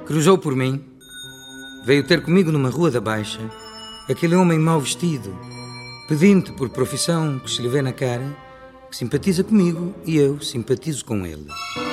cruzou por mim. Veio ter comigo numa rua da Baixa aquele homem mal vestido, pedinte por profissão que se lhe vê na cara, que simpatiza comigo e eu simpatizo com ele.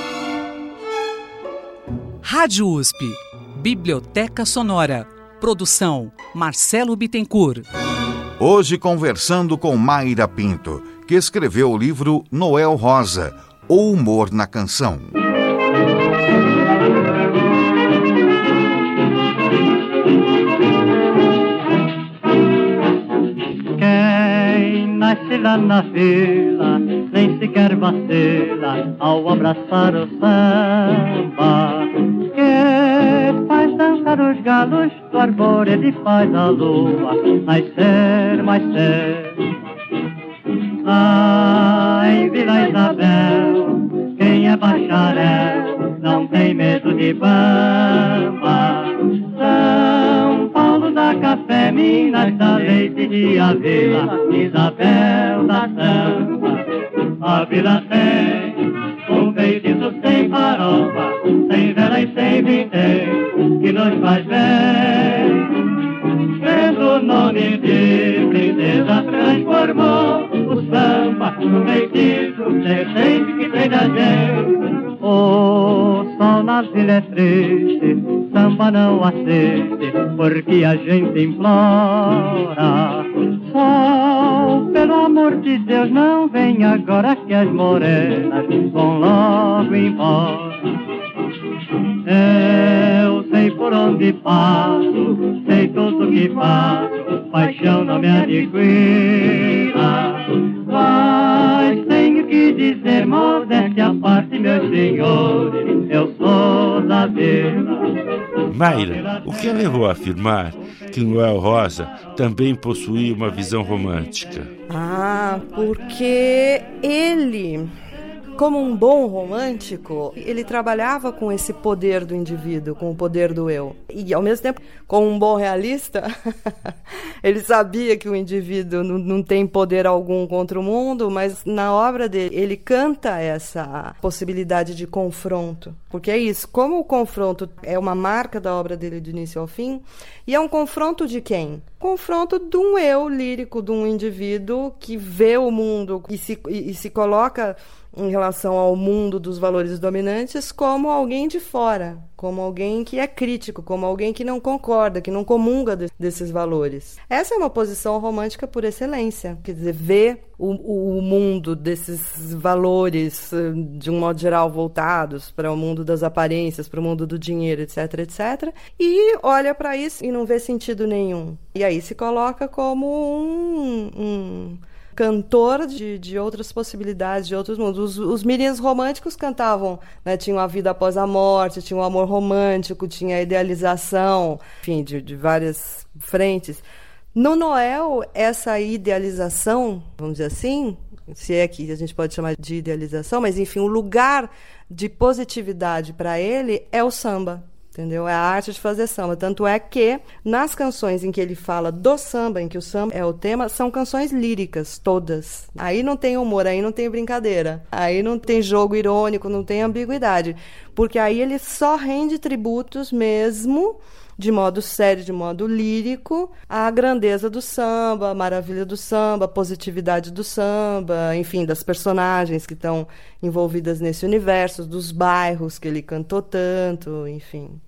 Rádio USP, Biblioteca Sonora. Produção Marcelo Bittencourt. Hoje conversando com Mayra Pinto, que escreveu o livro Noel Rosa, O Humor na Canção. Quem nasce lá na vila nem sequer vacila ao abraçar o samba. Que faz dançar os galos do arvoredo e faz a lua nascer mais cedo. Lá em Vila Isabel, quem é bacharel não tem medo de bamba. São Paulo dá café, Minas dá leite e a Vila Isabel dá samba. A Vila tem um feitiço sem farofa, sem vela e sem vintém, que nos faz bem. Pelo nome de princesa transformou o samba no feitiço decente que tem da gente. O sol na vila é triste, samba não assiste, porque a gente implora. Sol, pelo amor de Deus, não vem agora que as morenas vão logo embora. Eu sei por onde passo, sei tudo que faço, paixão não me adquira. Mas tenho que dizer, modéstia à parte, meus senhores, eu sou da vila. Mayra, o que a levou a afirmar que Noel Rosa também possuía uma visão romântica? Porque ele, como um bom romântico, ele trabalhava com esse poder do indivíduo, com o poder do eu. E, ao mesmo tempo, como um bom realista, ele sabia que o indivíduo não tem poder algum contra o mundo, mas na obra dele, ele canta essa possibilidade de confronto. Porque é isso, como o confronto é uma marca da obra dele do início ao fim, e é um confronto de quem? Confronto de um eu lírico, de um indivíduo que vê o mundo e se coloca em relação ao mundo dos valores dominantes como alguém de fora, como alguém que é crítico, como alguém que não concorda, que não comunga desses valores. Essa é uma posição romântica por excelência, quer dizer, ver o mundo desses valores, de um modo geral, voltados para o mundo das aparências, para o mundo do dinheiro, etc, etc, e olha para isso e não vê sentido nenhum. E aí se coloca como um cantor de outras possibilidades, de outros mundos. Os mirins românticos cantavam, né, tinham a vida após a morte, tinham o amor romântico, tinha a idealização, enfim, de várias frentes. No Noel, essa idealização, vamos dizer assim, se é que a gente pode chamar de idealização, mas enfim, o lugar de positividade para ele é o samba. Entendeu? É a arte de fazer samba. Tanto é que, nas canções em que ele fala do samba, em que o samba é o tema, são canções líricas, todas. Aí não tem humor, aí não tem brincadeira. Aí não tem jogo irônico, não tem ambiguidade. Porque aí ele só rende tributos mesmo, de modo sério, de modo lírico, à grandeza do samba, a maravilha do samba, a positividade do samba, enfim, das personagens que estão envolvidas nesse universo, dos bairros que ele cantou tanto, enfim.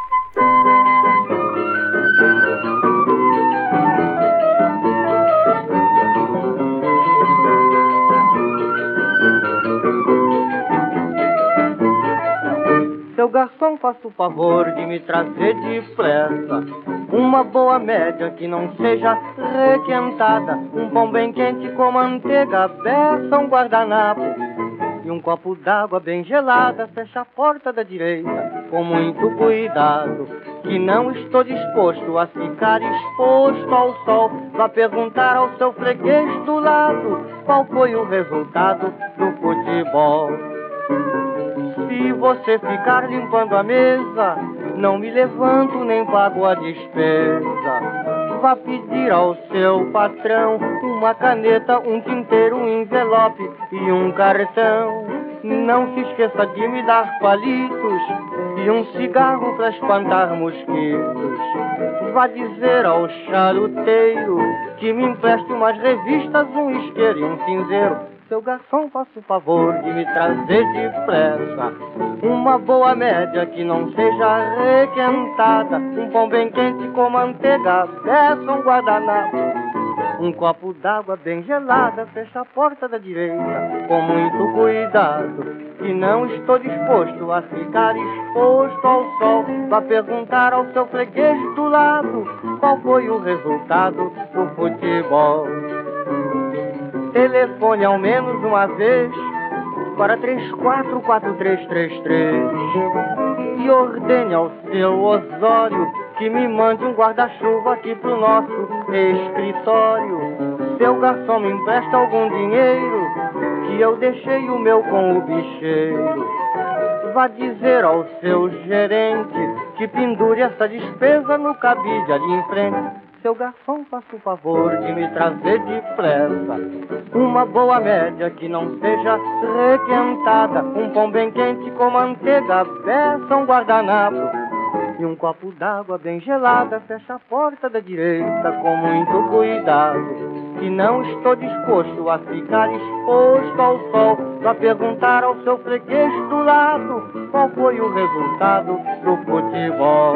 Seu garçom, faça o favor de me trazer depressa uma boa média que não seja requentada, um pão bem quente com manteiga beça, um guardanapo e um copo d'água bem gelada. Fecha a porta da direita com muito cuidado, que não estou disposto a ficar exposto ao sol. Vá perguntar ao seu freguês do lado qual foi o resultado do futebol. Se você ficar limpando a mesa, não me levanto nem pago a despesa. Vá pedir ao seu patrão uma caneta, um tinteiro, um envelope e um cartão. não se esqueça de me dar palitos e um cigarro para espantar mosquitos. Vá dizer ao charuteiro que me empreste umas revistas, um isqueiro e um cinzeiro. Seu garçom, faça o favor de me trazer depressa uma boa média que não seja requentada, um pão bem quente com manteiga, peça um guardanapo, um copo d'água bem gelada, fecha a porta da direita com muito cuidado, que não estou disposto a ficar exposto ao sol. Vá perguntar ao seu freguês do lado qual foi o resultado do futebol. Telefone ao menos uma vez para 344333 e ordene ao seu Osório que me mande um guarda-chuva aqui pro nosso escritório. Seu garçom, me empresta algum dinheiro que eu deixei o meu com o bicheiro. Vá dizer ao seu gerente que pendure essa despesa no cabide ali em frente. Seu garçom, faça o favor de me trazer depressa uma boa média que não seja requentada, um pão bem quente com manteiga, peça um guardanapo e um copo d'água bem gelada, fecha a porta da direita com muito cuidado, que não estou disposto a ficar exposto ao sol. Vá perguntar ao seu freguês do lado qual foi o resultado do futebol.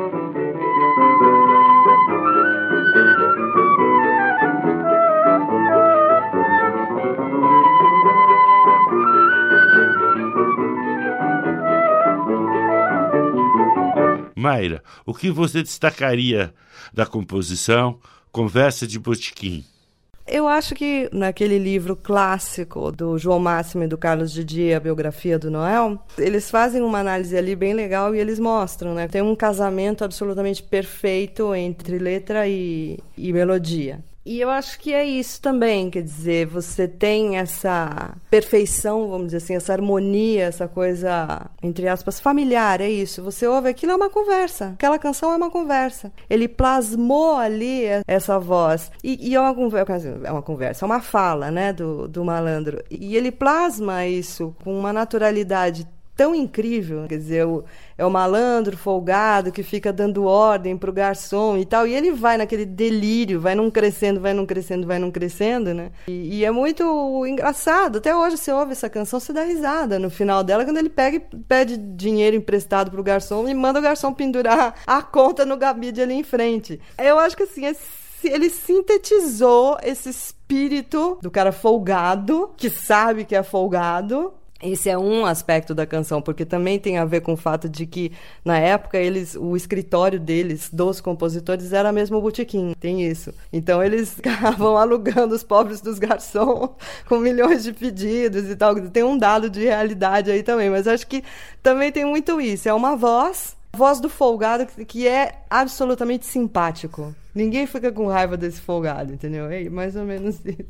Mayra, o que você destacaria da composição Conversa de Botequim? Eu acho que naquele livro clássico do João Máximo e do Carlos Didier, a biografia do Noel, eles fazem uma análise ali bem legal e eles mostram, né? Tem um casamento absolutamente perfeito entre letra e melodia. E eu acho que é isso também, quer dizer, você tem essa perfeição, vamos dizer assim, essa harmonia, essa coisa, entre aspas, familiar, é isso. Você ouve aquilo, é uma conversa. Aquela canção é uma conversa. Ele plasmou ali essa voz. E é uma conversa, é uma fala, né, do malandro. E ele plasma isso com uma naturalidade tão incrível, quer dizer, é o malandro folgado que fica dando ordem pro garçom e tal, e ele vai naquele delírio, vai num crescendo, né? E é muito engraçado, até hoje você ouve essa canção, você dá risada no final dela, quando ele pega e pede dinheiro emprestado pro garçom e manda o garçom pendurar a conta no cabide ali em frente. Eu acho que assim, ele sintetizou esse espírito do cara folgado, que sabe que é folgado. Esse é um aspecto da canção, porque também tem a ver com o fato de que, na época, o escritório deles, dos compositores, era mesmo o botequim. Tem isso. Então, eles ficavam alugando os pobres dos garçons com milhões de pedidos e tal. Tem um dado de realidade aí também, mas acho que também tem muito isso. É uma voz do folgado que é absolutamente simpático. Ninguém fica com raiva desse folgado, entendeu? É mais ou menos isso.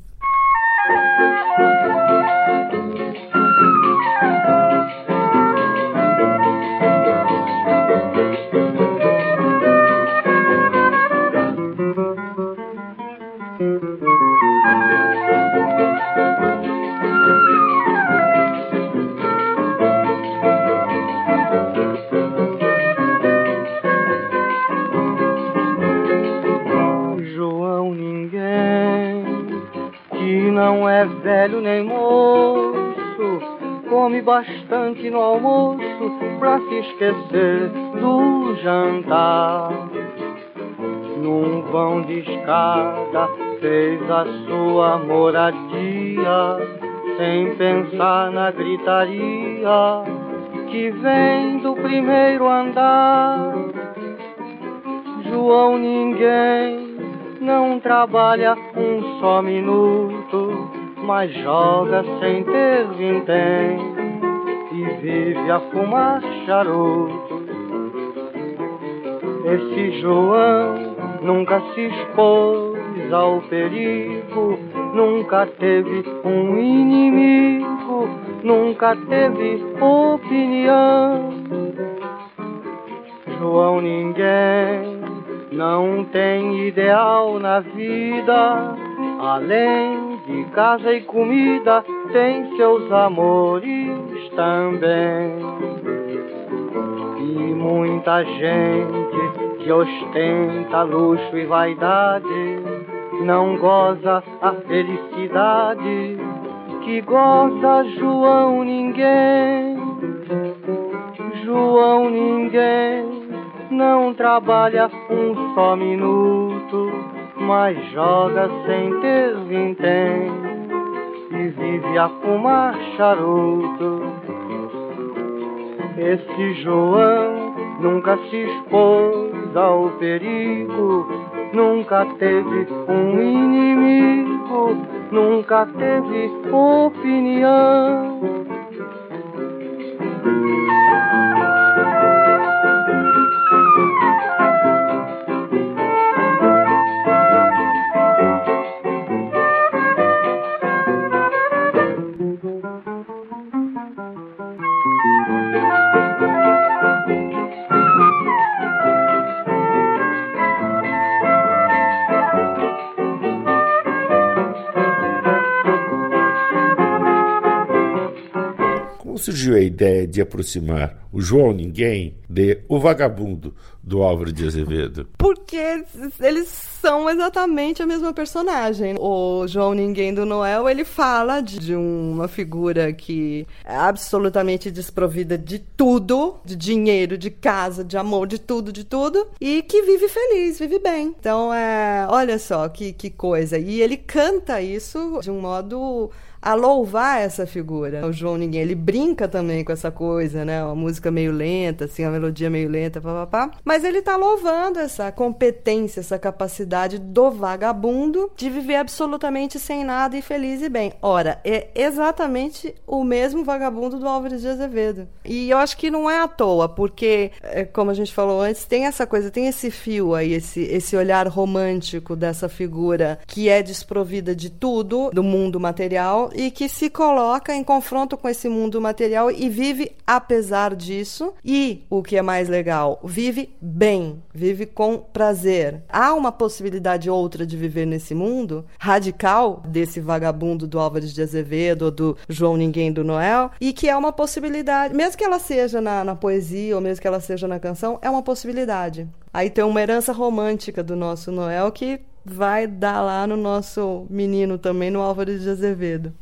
Não é velho nem moço, come bastante no almoço pra se esquecer do jantar. Num vão de escada fez a sua moradia, sem pensar na gritaria que vem do primeiro andar. João ninguém não trabalha um só minuto, mas joga sem ter vintém e vive a fumar charuto. Esse João nunca se expôs ao perigo, nunca teve um inimigo, nunca teve opinião. João ninguém não tem ideal na vida, além de casa e comida, tem seus amores também. E muita gente que ostenta luxo e vaidade não goza a felicidade que goza João Ninguém. João Ninguém não trabalha um só minuto, mas joga sem ter vintém e vive a fumar charuto. Esse João nunca se expôs ao perigo, nunca teve um inimigo, nunca teve opinião. Surgiu a ideia de aproximar o João Ninguém de O Vagabundo, do Álvaro de Azevedo? Porque eles são exatamente a mesma personagem. O João Ninguém do Noel, ele fala de uma figura que é absolutamente desprovida de tudo, de dinheiro, de casa, de amor, de tudo, e que vive feliz, vive bem. Então, olha só que coisa. E ele canta isso de um modo a louvar essa figura. O João Ninguém, ele brinca também com essa coisa, né? Uma música meio lenta, assim, a melodia meio lenta, papapá. Mas ele tá louvando essa competência, essa capacidade do vagabundo de viver absolutamente sem nada e feliz e bem. Ora, é exatamente o mesmo vagabundo do Álvaro de Azevedo. E eu acho que não é à toa, porque, como a gente falou antes, tem essa coisa, tem esse fio aí, esse olhar romântico dessa figura que é desprovida de tudo, do mundo material, e que se coloca em confronto com esse mundo material e vive apesar disso. E, o que é mais legal, vive bem, vive com prazer. Há uma possibilidade outra de viver nesse mundo radical desse vagabundo do Álvaro de Azevedo ou do João Ninguém do Noel, e que é uma possibilidade, mesmo que ela seja na poesia ou mesmo que ela seja na canção, é uma possibilidade. Aí tem uma herança romântica do nosso Noel que vai dar lá no nosso menino também, no Álvaro de Azevedo.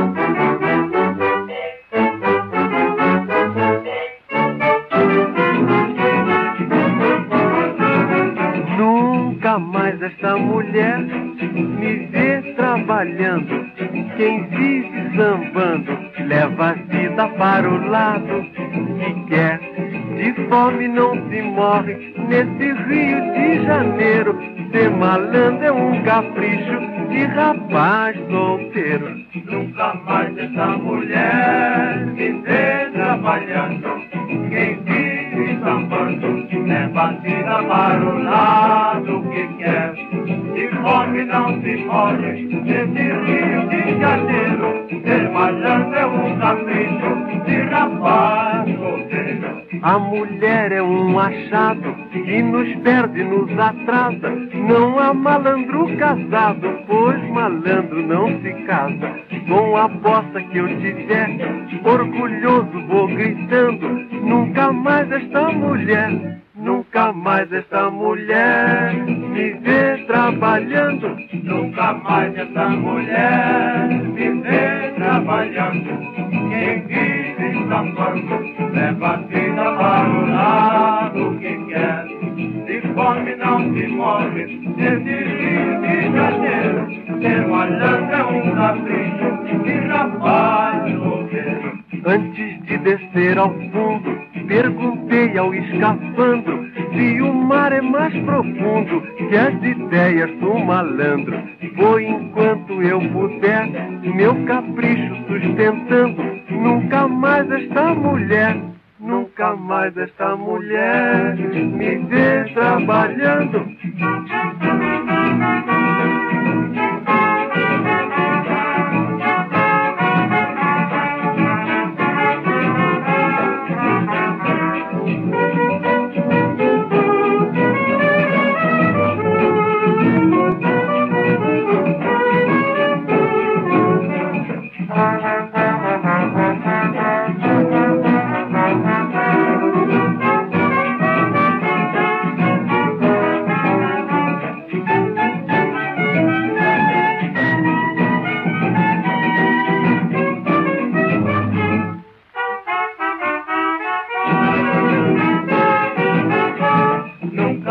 Nunca mais esta mulher me vê trabalhando. Quem vive sambando leva a vida para o lado que quer. De fome não se morre nesse Rio de Janeiro. Ser malandro é um capricho de rapaz solteiro. Nunca mais essa mulher me vê trabalhando. Quem vive sambando leva a vida para o lado que quer. De fome não se morre nesse Rio de Janeiro. Ser malandro é um capricho de rapaz solteiro. A mulher é um achado que nos perde, nos atrasa. Não há malandro casado, pois malandro não se casa. Com a poça que eu tiver, orgulhoso vou gritando. Nunca mais esta mulher, nunca mais esta mulher me vê trabalhando. Nunca mais esta mulher me vê trabalhando. Quem vive sambando leva a vida para o lado que quer. De fome não se morre nesse Rio de Janeiro. Ser malandro é um capricho de rapaz solteiro. Antes de descer ao fundo, perguntei ao escafandro se o mar é mais profundo que as ideias do malandro. Foi enquanto eu puder, meu capricho sustentando. Nunca mais esta mulher, nunca mais esta mulher me vê trabalhando.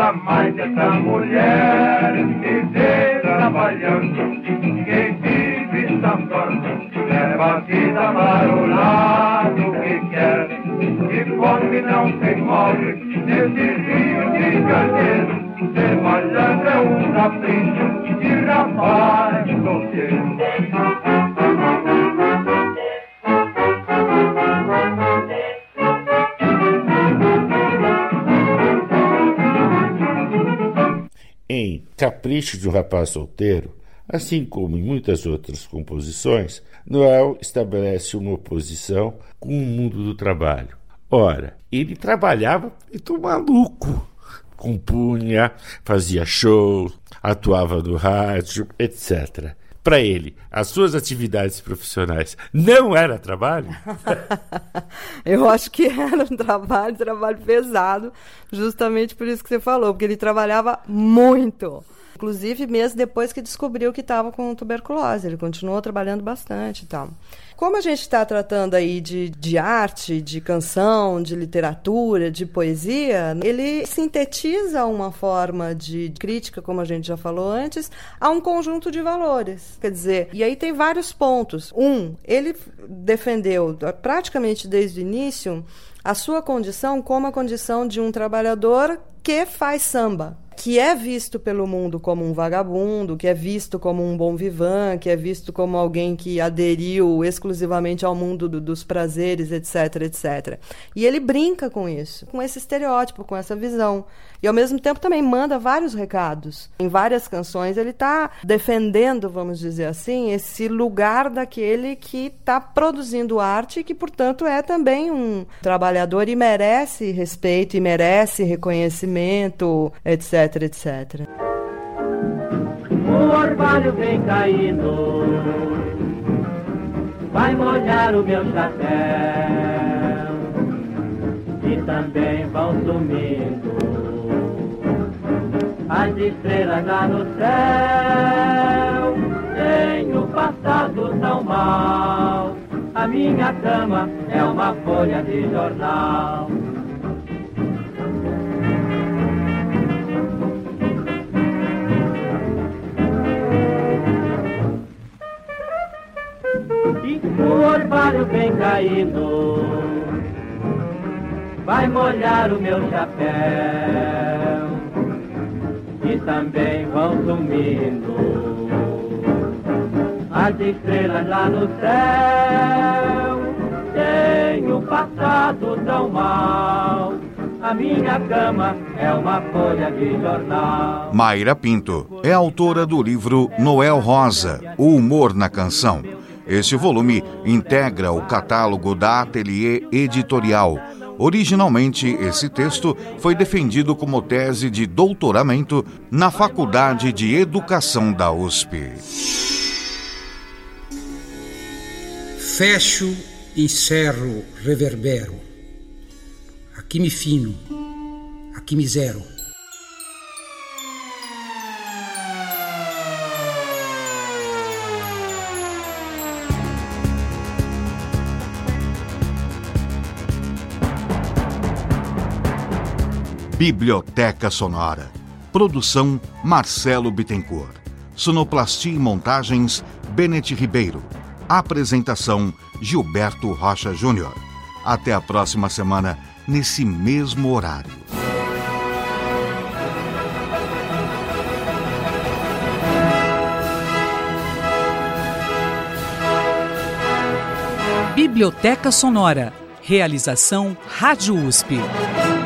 jamais essa mulher me vê trabalhando. Quem vive sambando leva a vida para o lado que quer. E fome não se move nesse rio de janeiro. Ser malandro é um capricho de rapaz solteiro. Em Capricho de um Rapaz Solteiro, assim como em muitas outras composições, Noel estabelece uma oposição com o mundo do trabalho. Ora, ele trabalhava feito maluco. Compunha, fazia show, atuava no rádio, etc. Para ele, as suas atividades profissionais não era trabalho? Eu acho que era um trabalho pesado, justamente por isso que você falou, porque ele trabalhava muito. Inclusive, mesmo depois que descobriu que estava com tuberculose, ele continuou trabalhando bastante e tal. Como a gente está tratando aí de arte, de canção, de literatura, de poesia, ele sintetiza uma forma de crítica, como a gente já falou antes, a um conjunto de valores. Quer dizer, e aí tem vários pontos. Ele defendeu praticamente desde o início a sua condição como a condição de um trabalhador que faz samba, que é visto pelo mundo como um vagabundo, que é visto como um bon vivant, que é visto como alguém que aderiu exclusivamente ao mundo dos prazeres, etc, etc. E ele brinca com isso, com esse estereótipo, com essa visão. E, ao mesmo tempo, também manda vários recados. Em várias canções, ele está defendendo, vamos dizer assim, esse lugar daquele que está produzindo arte e que, portanto, é também um trabalhador e merece respeito, e merece reconhecimento, etc, etc. O orvalho vem caindo, vai molhar o meu chapéu, e também vão sumindo as estrelas lá no céu. Tenho passado tão mal, a minha cama é uma folha de jornal. E o orvalho vem caindo, vai molhar o meu chapéu, e também vão sumindo as estrelas lá no céu. Tenho passado tão mal, a minha cama é uma folha de jornal. Mayra Pinto é autora do livro Noel Rosa, O Humor na Canção. Este volume integra o catálogo da Ateliê Editorial. Originalmente, esse texto foi defendido como tese de doutoramento na Faculdade de Educação da USP. Fecho, encerro, reverbero. Aqui me fino, aqui me zero. Biblioteca Sonora. Produção Marcelo Bittencourt. Sonoplastia e montagens Benete Ribeiro. Apresentação Gilberto Rocha Júnior. Até a próxima semana, nesse mesmo horário. Biblioteca Sonora. Realização Rádio USP.